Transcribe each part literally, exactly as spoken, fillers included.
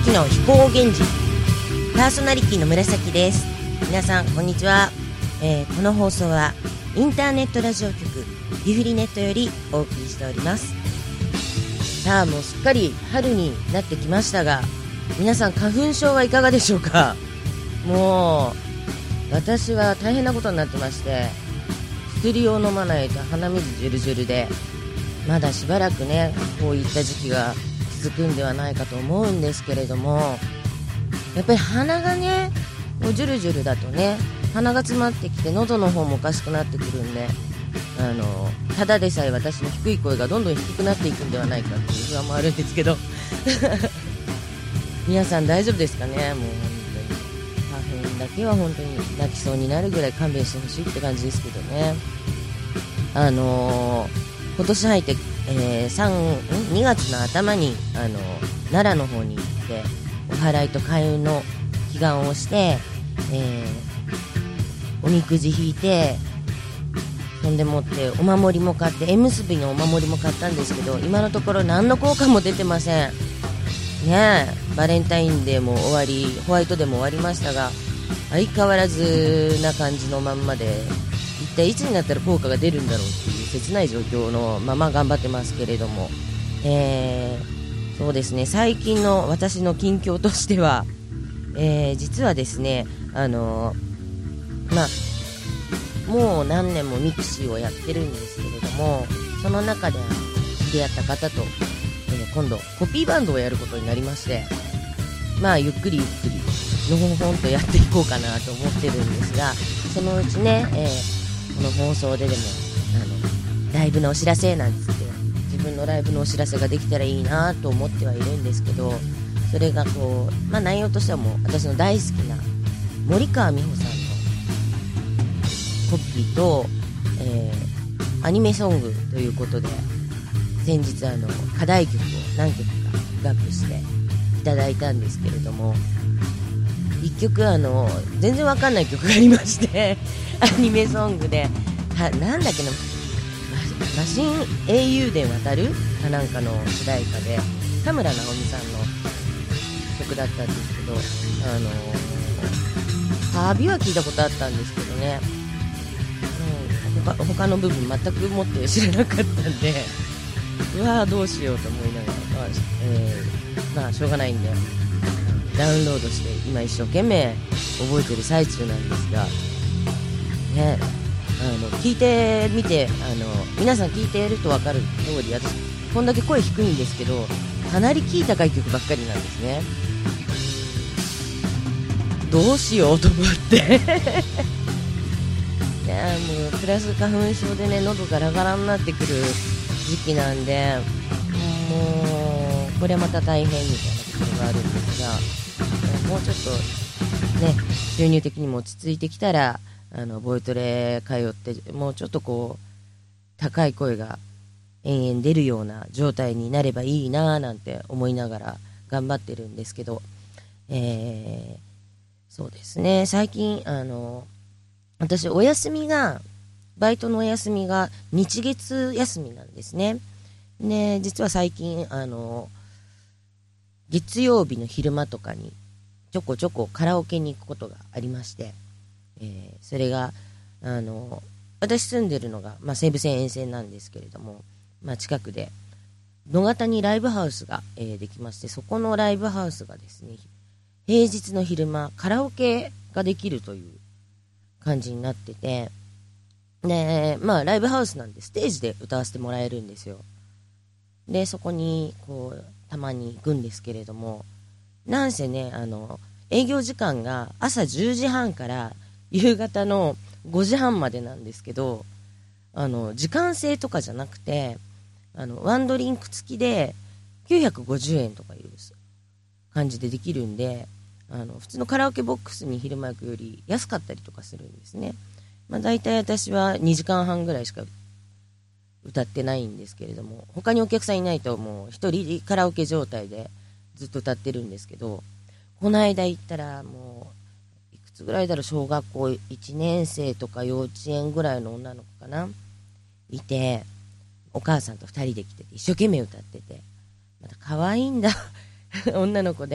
紫の飛行源氏、パーソナリティの紫です。皆さんこんにちは、えー、この放送はインターネットラジオ局ビフリネットよりお送りしております。さあもうすっかり春になってきましたが、皆さん花粉症はいかがでしょうか。もう私は大変なことになってまして、薬を飲まないと鼻水ジュルジュルで、まだしばらくねこういった時期が続くんではないかと思うんですけれども、やっぱり鼻がねもうジュルジュルだとね鼻が詰まってきて喉の方もおかしくなってくるんで、あのただでさえ私の低い声がどんどん低くなっていくんではないかっていう不安もあるんですけど皆さん大丈夫ですかね。もう本当に花粉だけは本当に泣きそうになるぐらい勘弁してほしいって感じですけどね。あのー、今年入ってえー、さんにがつの頭にあの奈良の方に行ってお祓いと開運の祈願をして、えー、おみくじ引いて、そんでもってお守りも買って縁結びのお守りも買ったんですけど、今のところ何の効果も出てませんね。えバレンタインデーも終わり、ホワイトデーも終わりましたが、相変わらずな感じのまんまで、一体いつになったら効果が出るんだろうっていう切ない状況のまま頑張ってますけれども、えー、そうですね、最近の私の近況としては、えー、実はですね、あのー、まあもう何年もミクシーをやってるんですけれども、その中で出会った方と、えー、今度コピーバンドをやることになりまして、まあゆっくりゆっくりのほほんとやっていこうかなと思ってるんですが、そのうちね、えーこの放送ででもあのライブのお知らせなんつって自分のライブのお知らせができたらいいなと思ってはいるんですけど、それがこう、まあ、内容としてはもう私の大好きな森川美穂さんのコピーと、えー、アニメソングということで、先日あの課題曲を何曲かピックアップしていただいたんですけれども、いっきょくあの全然わかんない曲がありましてアニメソングではなんだっけな、マシン英雄伝渡るかなんかの主題歌で田村直美さんの曲だったんですけど、あのー、サビは聞いたことあったんですけどね、うん、他, 他の部分全くもって知らなかったんで、うわーどうしようと思いながら、まあえー、まあしょうがないんでダウンロードして今一生懸命覚えてる最中なんですがね、あの聞いてみて、あの皆さん聞いていると分かる通り、私こんだけ声低いんですけどかなりキー高い曲ばっかりなんですね。どうしようと思っていやもうプラス花粉症でね喉ガラガラになってくる時期なんで、もうこれはまた大変みたいなところがあるんですが、もうちょっとね収入的にも落ち着いてきたらあのボイトレ通ってもうちょっとこう高い声が延々出るような状態になればいいななんて思いながら頑張ってるんですけど、えー、そうですね、最近あの私お休みがバイトのお休みが日月休みなんですね。で実は最近あの月曜日の昼間とかにちょこちょこカラオケに行くことがありまして、えー、それがあの私住んでるのが、まあ、西武線沿線なんですけれども、まあ、近くで野方にライブハウスが、えー、できまして、そこのライブハウスがですね平日の昼間カラオケができるという感じになってて、で、まあ、ライブハウスなんでステージで歌わせてもらえるんですよ。でそこにこうたまに行くんですけれども、なんせねあの営業時間が朝じゅうじはんから夕方のごじはんまでなんですけど、あの時間制とかじゃなくてあのワンドリンク付きできゅうひゃくごじゅうえんとかいう感じでできるんで、あの普通のカラオケボックスに昼間行くより安かったりとかするんですね。まあ、大体私はにじかんはんぐらいしか歌ってないんですけれども、他にお客さんいないともう一人カラオケ状態でずっと歌ってるんですけど、この間行ったらもういくつぐらいだろう、小学校いちねん生とか幼稚園ぐらいの女の子かないて、お母さんとふたりで来てて一生懸命歌ってて、また可愛いんだ女の子で、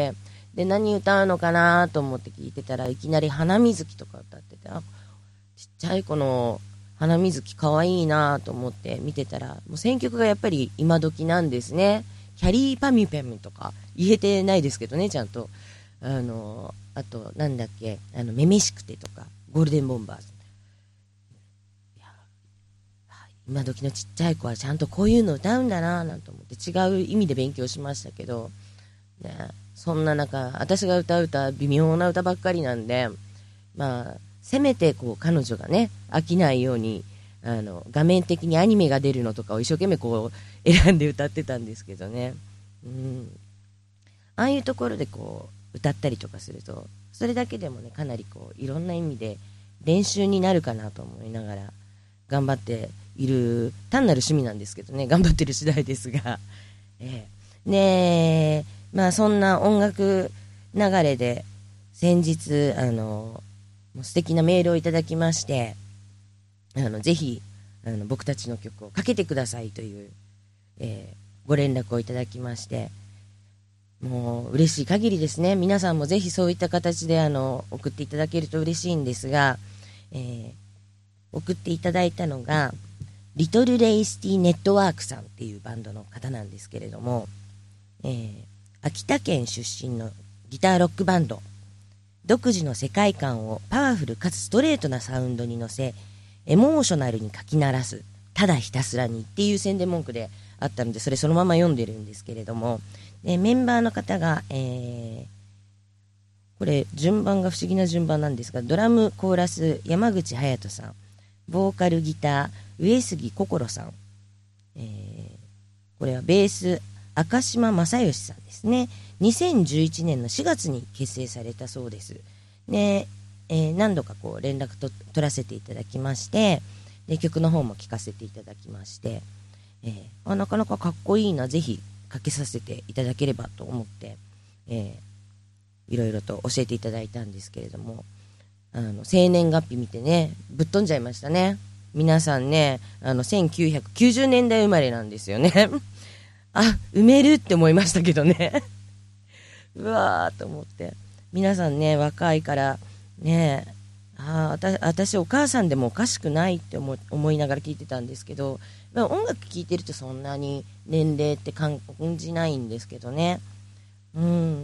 で何歌うのかなと思って聞いてたら、いきなり花水木とか歌ってて、あ、ちっちゃい子の花水木かわいいなと思って見てたら、もう選曲がやっぱり今時なんですね。キャリーパミュパミュとか言えてないですけどね、ちゃんと。あのあとなんだっけ、あのめめしくてとかゴールデンボンバーズ。いや、今時のちっちゃい子はちゃんとこういうの歌うんだななんて思って違う意味で勉強しましたけど、ね、そんな中私が歌う歌微妙な歌ばっかりなんで、まあせめてこう彼女がね飽きないように、あの画面的にアニメが出るのとかを一生懸命こう選んで歌ってたんですけどね、うん、ああいうところでこう歌ったりとかすると、それだけでもねかなりこういろんな意味で練習になるかなと思いながら頑張っている、単なる趣味なんですけどね、頑張ってる次第ですが、ええ、ねえ、まあそんな音楽流れで先日あの素敵なメールをいただきまして、あのぜひあの僕たちの曲をかけてくださいという、えー、ご連絡をいただきまして、もう嬉しい限りですね。皆さんもぜひそういった形であの送っていただけると嬉しいんですが、えー、送っていただいたのがリトルレイスティネットワークさんっていうバンドの方なんですけれども、えー、秋田県出身のギターロックバンド、独自の世界観をパワフルかつストレートなサウンドに乗せ、エモーショナルに書き鳴らす、ただひたすらにっていう宣伝文句であったので、それそのまま読んでるんですけれども、でメンバーの方が、えー、これ順番が不思議な順番なんですが、ドラムコーラス山口隼人さん、ボーカルギター上杉心さん、えー、これはベース赤島正義さんですね。にせんじゅういちねんのしがつに結成されたそうです。で、えー、何度かこう連絡と取らせていただきまして、で曲の方も聴かせていただきまして、えー、あなかなかかっこいいな、ぜひかけさせていただければと思って、えー、いろいろと教えていただいたんですけれども、あの生年月日見てねぶっ飛んじゃいましたね。皆さんね、あのせんきゅうひゃくきゅうじゅうねんだい生まれなんですよねあ、埋めるって思いましたけどねうわーと思って、皆さんね若いからね、ああ私お母さんでもおかしくないって思思いながら聞いてたんですけど、音楽聴いてるとそんなに年齢って感じないんですけどね、うん、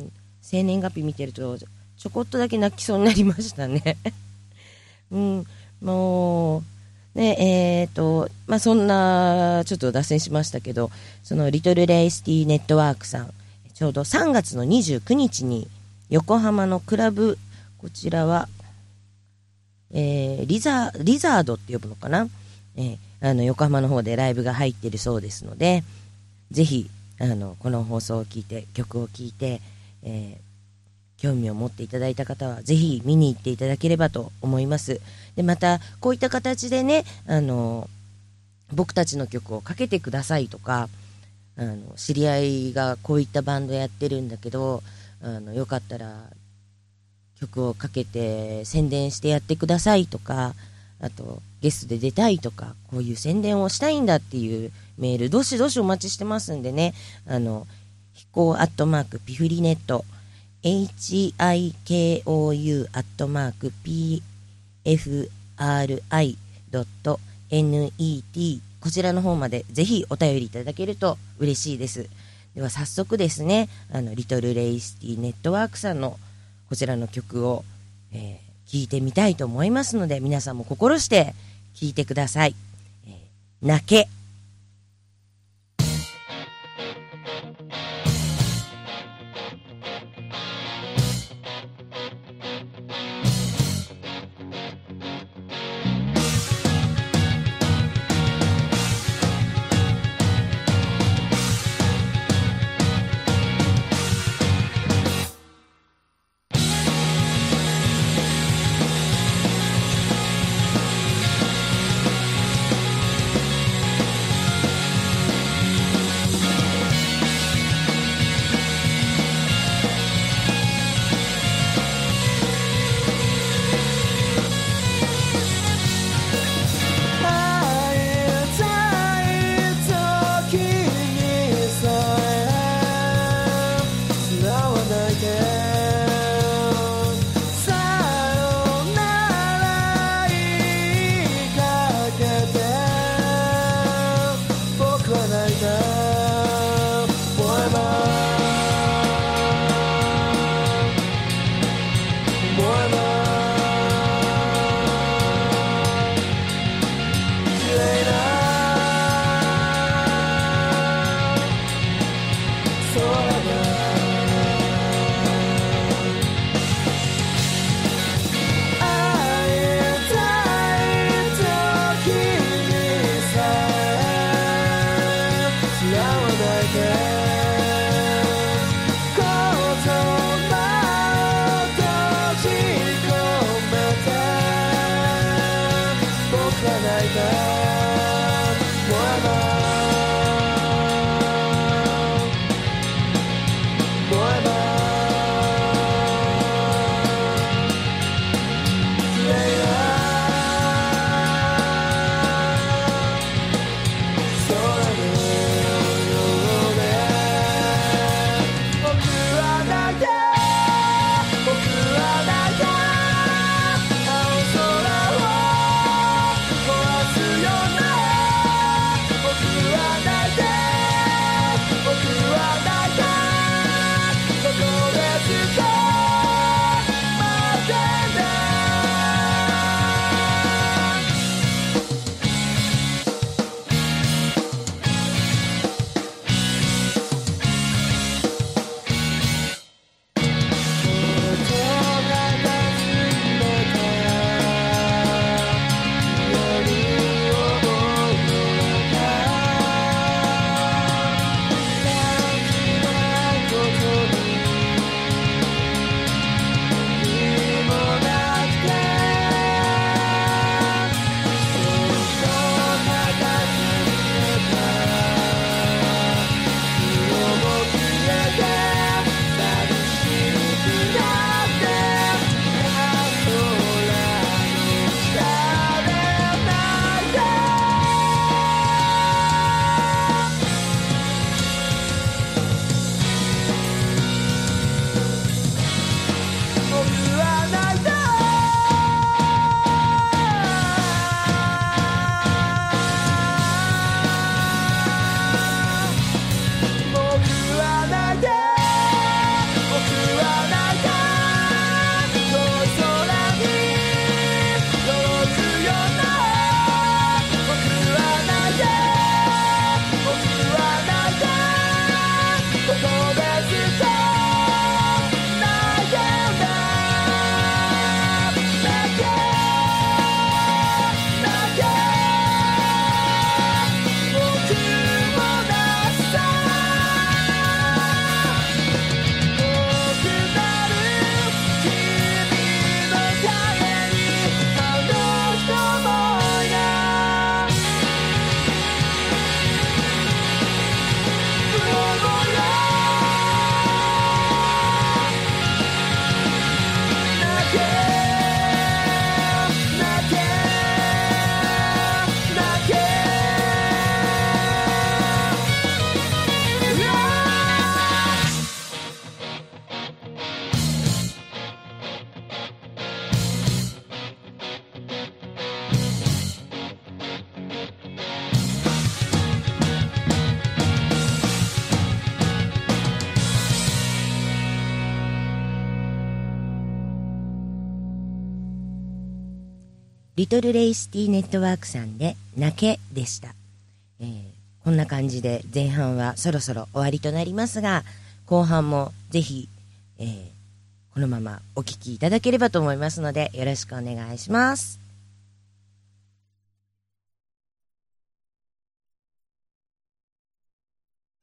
生年月日見てるとちょこっとだけ泣きそうになりましたねうん、もうね、えーとまあ、そんなちょっと脱線しましたけど、そのリトルレイスティネットワークさん、ちょうどさんがつのにじゅうくにちに横浜のクラブ、こちらは、えー、リザリザードって呼ぶのかな、えー、あの横浜の方でライブが入っているそうですので、ぜひあのこの放送を聞いて曲を聴いて、えー興味を持っていただいた方はぜひ見に行っていただければと思います。でまたこういった形でね、あの僕たちの曲をかけてくださいとか、あの知り合いがこういったバンドやってるんだけど、あのよかったら曲をかけて宣伝してやってくださいとか、あとゲストで出たいとか、こういう宣伝をしたいんだっていうメールどしどしお待ちしてますんでね、あの飛行アットマークピフリネットエイチアイケーオーユー アットマーク ピーエフアールアイ ドット ネット こちらの方までぜひお便りいただけると嬉しいです。では早速ですね、あのリトルレイスティネットワークさんのこちらの曲を、えー、聴いてみたいと思いますので、皆さんも心して聴いてください。えー、泣け。 リトルレイシティネットワークさんで泣けでした、えー、こんな感じで前半はそろそろ終わりとなりますが、後半もぜひ、えー、このままお聞きいただければと思いますのでよろしくお願いします。